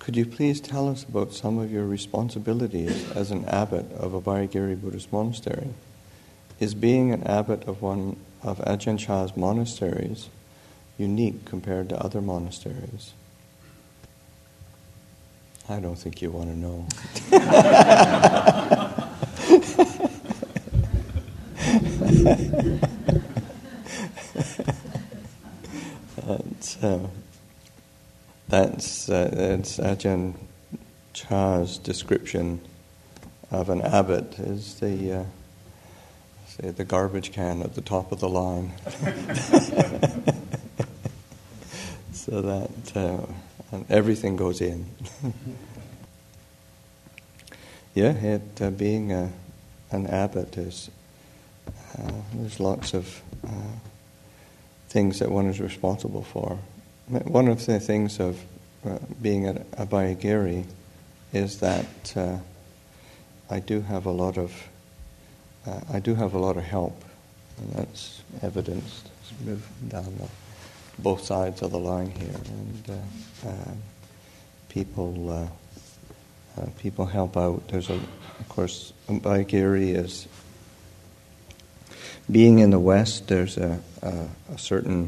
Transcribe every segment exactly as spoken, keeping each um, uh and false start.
Could you please tell us about some of your responsibilities as an abbot of Abhayagiri Buddhist monastery? Is being an abbot of one of Ajahn Chah's monasteries unique compared to other monasteries? I don't think you want to know. that's uh, that's, uh, that's Ajahn Chah's description of an abbot is the uh, say the garbage can at the top of the line. So that uh, and everything goes in. yeah, it, uh, being a, an abbot is uh, there's lots of uh, things that one is responsible for. One of the things of uh, being at Abhayagiri is that uh, I do have a lot of uh, I do have a lot of help, and that's evidenced. Let's move down the, both sides of the line here, and uh, uh, people uh, uh, people help out. There's a, of course, Abhayagiri is being in the West. There's a, a, a certain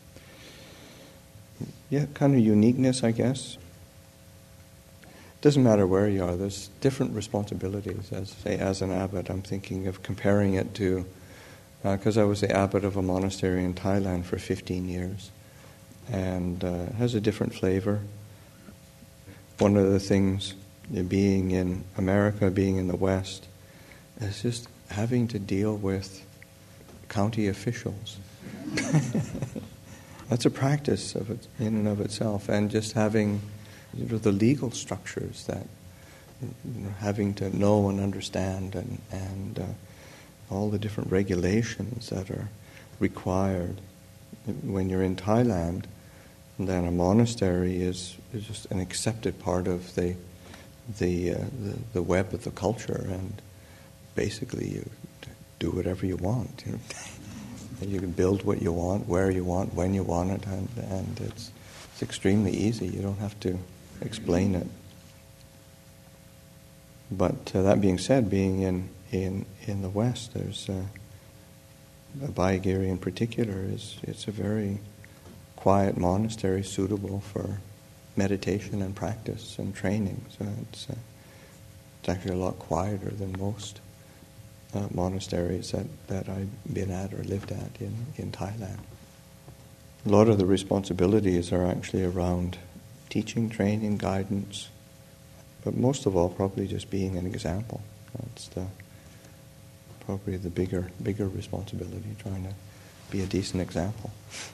yeah kind of uniqueness, I guess. Doesn't matter where you are. There's different responsibilities. As say, as an abbot, I'm thinking of comparing it to because uh, I was the abbot of a monastery in Thailand for fifteen years, and uh, it has a different flavor. One of the things, being in America, being in the West, is just having to deal with county officials. That's a practice of it in and of itself, and just having you know, the legal structures that you know, having to know and understand, and and uh, all the different regulations that are required when you're in Thailand. And then a monastery is, is just an accepted part of the the, uh, the the web of the culture, and basically you do whatever you want. You know? You can build what you want, where you want, when you want it, and, and it's it's extremely easy. You don't have to explain it. But uh, that being said, being in, in, in the West, there's uh, Abhayagiri in particular is it's a very quiet monastery suitable for meditation and practice and training. So it's uh, it's actually a lot quieter than most uh, monasteries that, that I've been at or lived at in, in Thailand. A lot of the responsibilities are actually around teaching, training, guidance, but most of all probably just being an example. That's the probably the bigger bigger responsibility, trying to be a decent example.